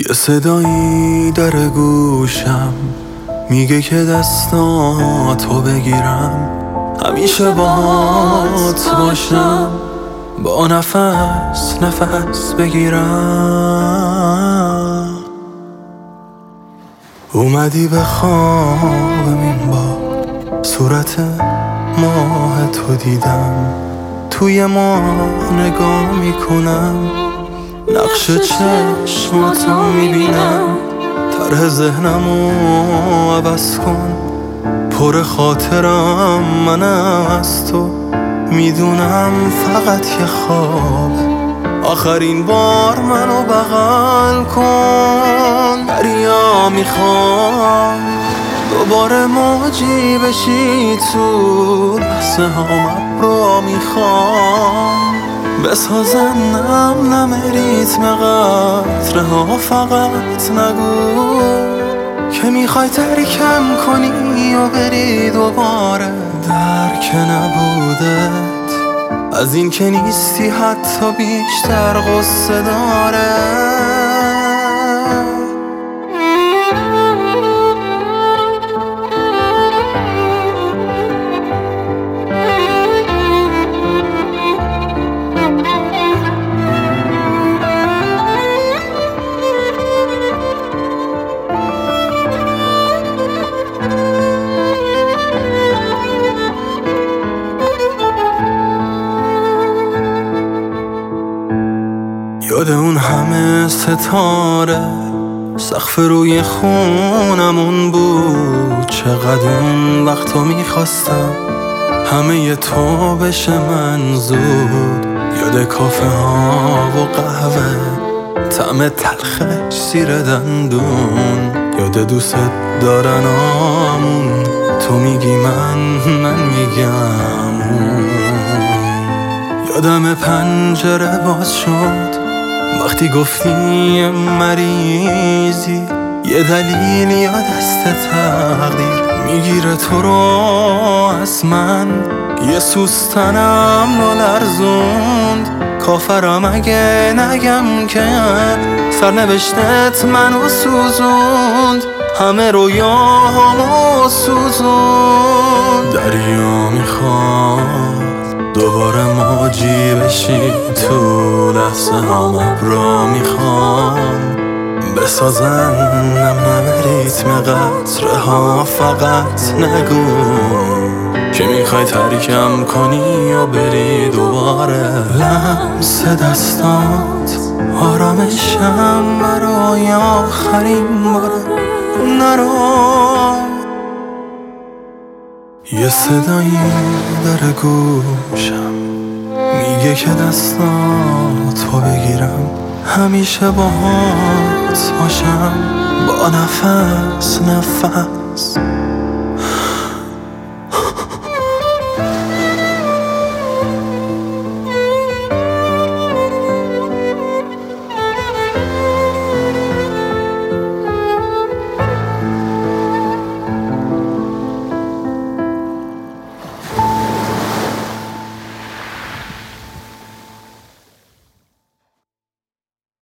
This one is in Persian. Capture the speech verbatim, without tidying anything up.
یه صدایی در گوشم میگه که دستاتو بگیرم، همیشه باهات باشم، با نفس نفس بگیرم. اومدی به خوابم این بار، صورت ماه تو دیدم، توی ما نگاه میکنم، نقش چشماتو میبینم. طرح ذهنمو عوض کن، پر خاطرم منم از تو، میدونم فقط یه خواب. آخرین بار منو بغل کن، دریا میخوام دوباره موجی بشی تو لحظه هام رو میخوام. بسازن نم نم ریتم قطره ها، فقط نگو که میخوای ترکم کنی و بری دوباره. درک نبودت از این که نیستی حتی بیشتر غصه داره. یاد اون همه ستاره سقف روی خونمون بود، چقدر اون وقتا میخواستم همه ی تو بشه منظور. یاد کافه ها و قهوه، طعم تلخش زیر دندون، یاد دوست دارن آمون، تو میگی من من میگم اون. یادم پنجره باز شد وقتی گفتی مریضی، یه دلیل یا دست تقدیر میگیره تو رو از من. یه سوستنم رو لرزوند، کافرم اگه نگم که سرنوشتت منو سوزوند، همه رویاهامو سوزوند. دریا میخواد دوباره موجی بشی تو لحظه هام ابرا میخوام. بسازن نم نم ریتم قطره ها، فقط نگو که میخوای ترکم کنی و بری دوباره. لمس دستات آرامشم برای آخرین باره، نرو. یه صدایی در گوشم میگه که دستاتو بگیرم، همیشه باهات باشم، با نفس نفس